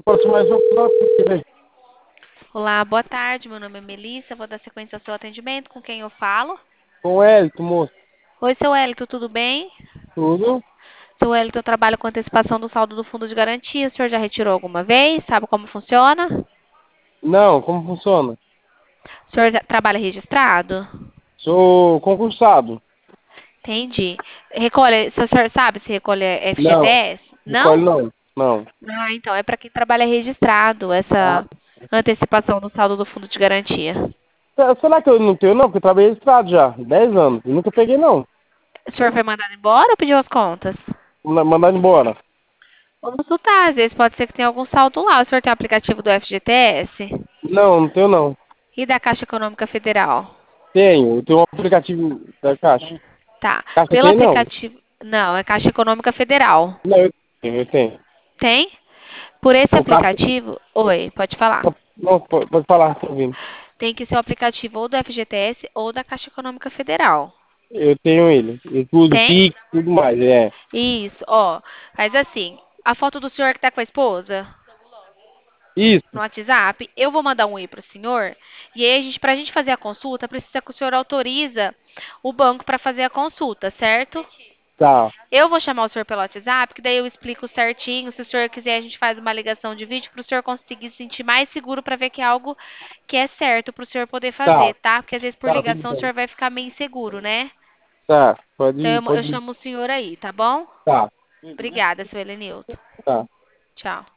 Posso mais um pouco? Olá, boa tarde. Meu nome é Melissa. Vou dar sequência ao seu atendimento. Com quem eu falo? Com Hélito, moço. Oi, seu Wellington, tudo bem? Tudo? Seu Wellington, eu trabalho com antecipação do saldo do fundo de garantia. O senhor já retirou alguma vez? Sabe como funciona? Não, como funciona? O senhor já trabalha registrado? Sou concursado. Entendi. Recolhe, o senhor sabe se recolhe Não, FGTS? recolhe Não? não. Não. Ah, então é para quem trabalha registrado, Ah, essa antecipação do saldo do fundo de garantia. será que eu não tenho não? Porque eu trabalhei registrado já, 10 anos. E nunca peguei não. O senhor foi mandado embora ou pediu as contas? Mandado embora. Vamos consultar, às vezes pode ser que tenha algum saldo lá. O senhor tem o aplicativo do FGTS Não, não tenho não. e da Caixa Econômica Federal? Tenho, eu tenho um aplicativo da Caixa. Tá. Caixa Pelo tem não? aplicativo. Não, é Caixa Econômica Federal. Não, eu tenho. Tem? Por esse O Caixa. aplicativo. Oi, pode falar. Não, pode falar, tô ouvindo. Tem que ser o aplicativo ou do FGTS ou da Caixa Econômica Federal. Eu tenho ele. Eu uso Tem? Pix, tudo mais, é. Isso, ó. Faz assim. A foto do senhor que tá com a esposa Isso, no WhatsApp, eu vou mandar um e para o senhor. E aí, pra gente fazer a consulta, precisa que o senhor autoriza o banco para fazer a consulta, certo? tá, Eu vou chamar o senhor pelo WhatsApp, que daí eu explico certinho. Se o senhor quiser, a gente faz uma ligação de vídeo para o senhor conseguir se sentir mais seguro para ver que é algo que é certo para o senhor poder fazer, tá, tá? Porque às vezes por tá, tudo ligação o bem. senhor vai ficar meio inseguro, né? Tá, Então pode, eu pode. chamo o senhor aí, tá bom? Tá, Obrigada, seu Helenilton. tá. Tchau.